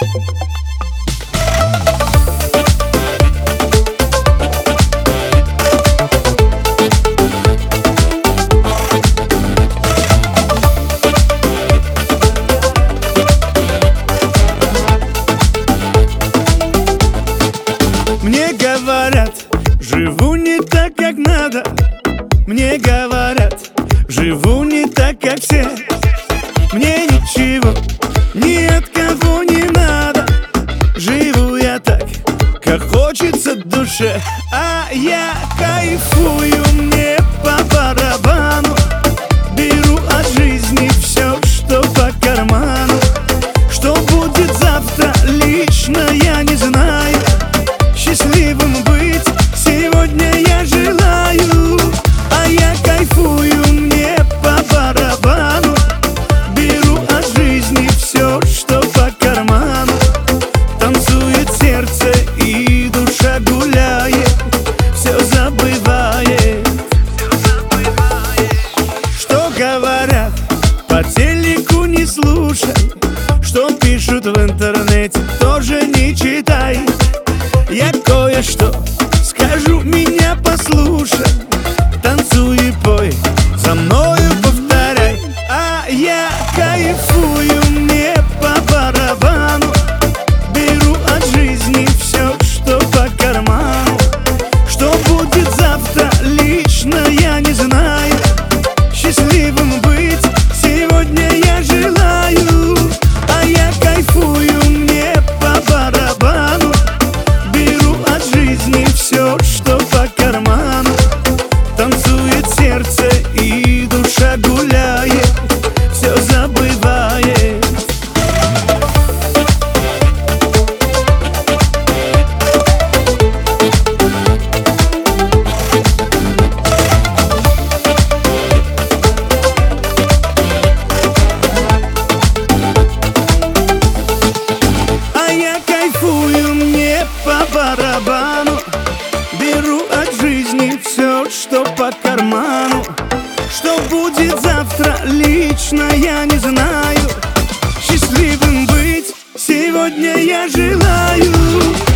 Мне говорят, живу не так, как надо. Мне говорят, живу не так, как все. Мне ничего ни от кого не надо. Живу я так, как хочется душе. А я кайфую, мне по барабану. Беру от жизни все, что по карману. Что будет завтра, лично я не знаю. Счастливым быть сегодня я желаю. А я кайфую, мне по барабану. Беру от жизни все, что по карману. Танцует сердце и душа гуляет, все забывает. Что говорят по телеку, не слушай. Что пишут в интернете, тоже не читай. Я кое-что скажу, меня послушай. Танцуй и пой, за мною повторяй. А я кайфую, мне по барабану. Беру от жизни все, что по карману. Что будет завтра, лично я не знаю. Счастливым быть сегодня я желаю. А я кайфую, мне по барабану. Беру от жизни все, что по карману. Танцует сердце и душа гуляет, все забывает. А я кайфую, мне по барабану. Беру от жизни все, что по карману. Что будет завтра, лично я не знаю. Счастливым быть сегодня я желаю.